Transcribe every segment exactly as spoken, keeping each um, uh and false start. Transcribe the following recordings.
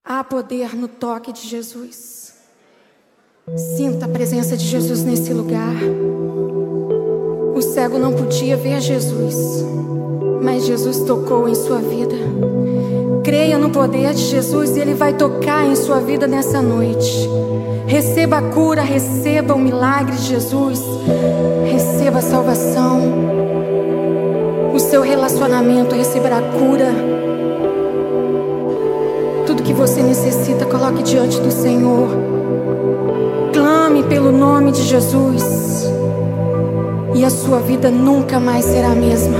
Há poder no toque de Jesus. Sinta a presença de Jesus nesse lugar. O cego não podia ver Jesus, mas Jesus tocou em sua vida. Creia no poder de Jesus e Ele vai tocar em sua vida nessa noite. Receba a cura, receba o milagre de Jesus. Receba a salvação. O seu relacionamento receberá cura. Tudo que você necessita, coloque diante do Senhor. Clame pelo nome de Jesus e a sua vida nunca mais será a mesma.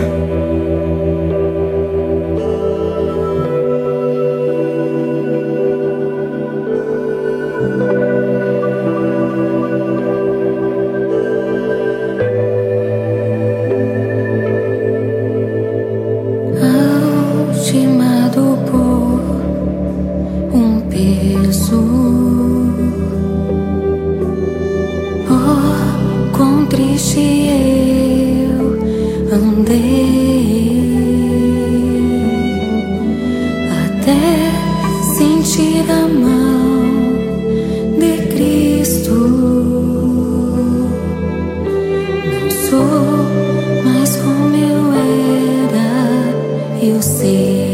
Algemado por um peso, oh, quão triste eu andei, até sentir a mão de Cristo. Não sou mais como eu era, eu sei.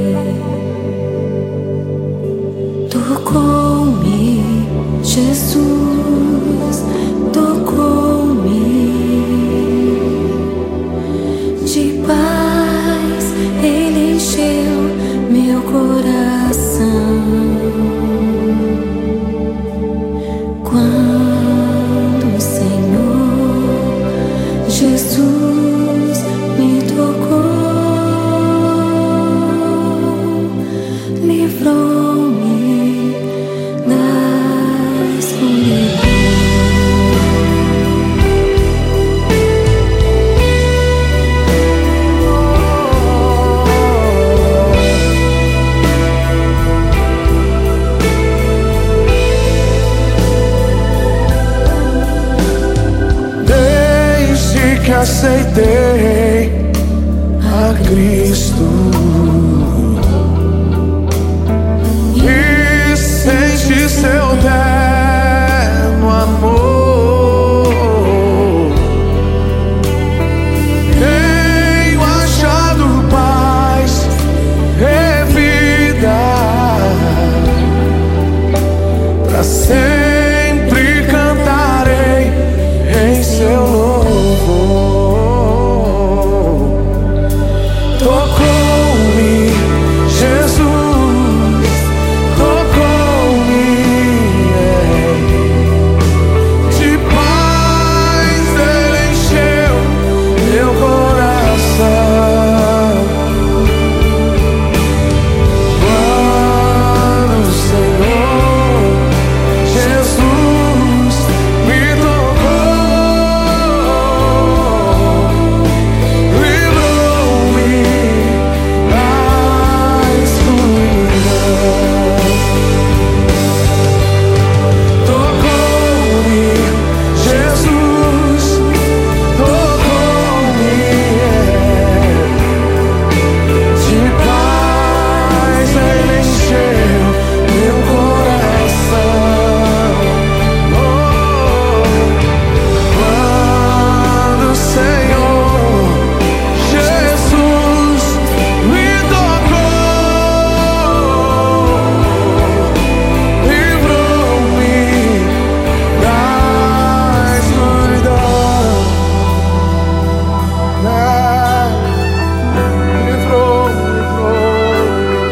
Tocou-me, Jesus, tocou-me. De paz Ele encheu meu coração. Quando o Senhor Jesus me tocou, livrou-me da escuridão. Desde que aceitei a Cristo e senti seu terno amor, tenho achado paz e vida. Pra sempre cantarei em seu louvor. Tocou-me, Jesus, tocou-me, é. De paz Ele encheu meu coração. Quando o Senhor Jesus me tocou, livrou-me da escuridão. Tocou-me, Jesus, tocou-me, é. De paz Ele encheu meu coração. Oh, quando o Senhor Jesus me tocou, livrou-me da escuridão. Ah, livrou, livrou.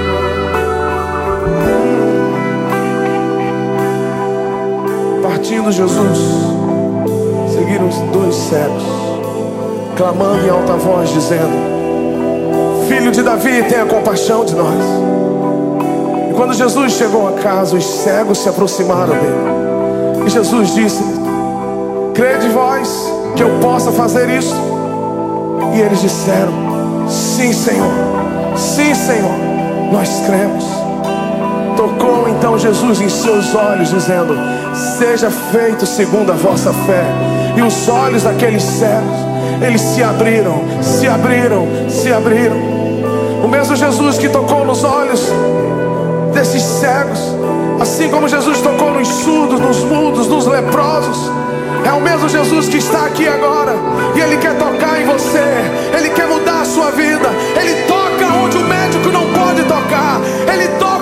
Partindo Jesus, seguiram os dois cegos, clamando em alta voz, dizendo: Filho de Davi, tenha compaixão de nós. E quando Jesus chegou a casa, os cegos se aproximaram dele. E Jesus disse: crede vós que eu possa fazer isso? E eles disseram: sim, Senhor, sim, Senhor, nós cremos. Tocou então Jesus em seus olhos, dizendo: seja feito segundo a vossa fé. E os olhos daqueles cegos, eles se abriram, se abriram, se abriram. O mesmo Jesus que tocou nos olhos desses cegos, assim como Jesus tocou nos surdos, nos mudos, nos leprosos. É o mesmo Jesus que está aqui agora, e Ele quer tocar em você, Ele quer mudar a sua vida. Ele toca onde o médico não pode tocar, Ele toca